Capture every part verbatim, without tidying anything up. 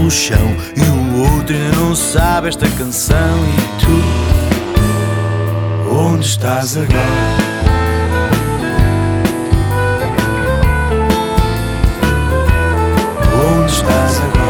pelo chão e o outro ainda não sabe esta canção. E tu, onde estás agora? Onde estás agora?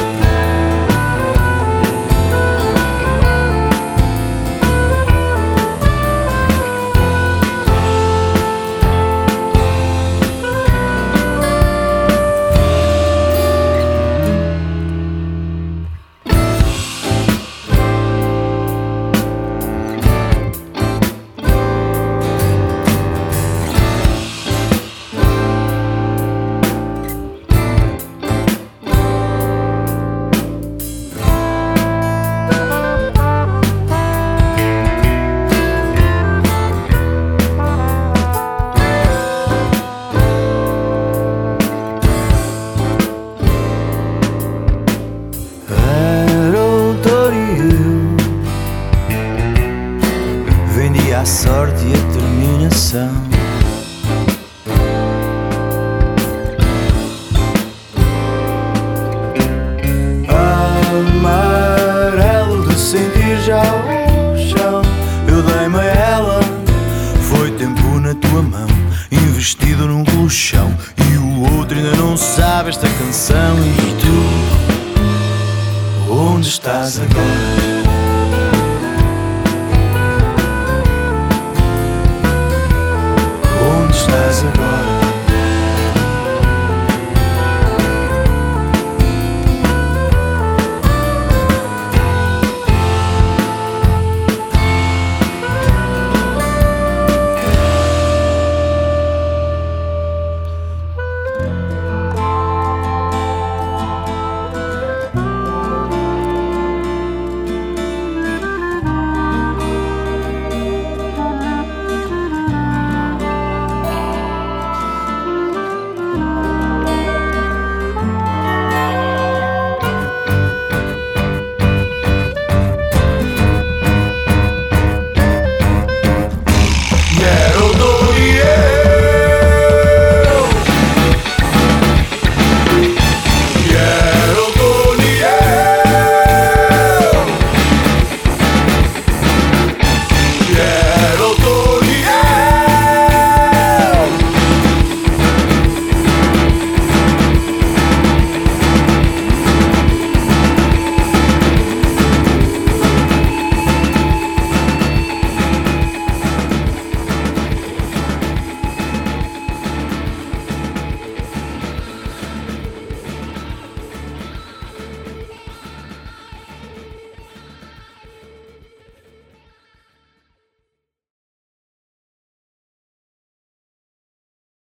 A sorte e a determinação. Amarelo de sentir já o chão, eu dei-me a ela, foi tempo na tua mão, investido num colchão, e o outro ainda não sabe esta canção. E tu, onde estás agora? Onde estás agora?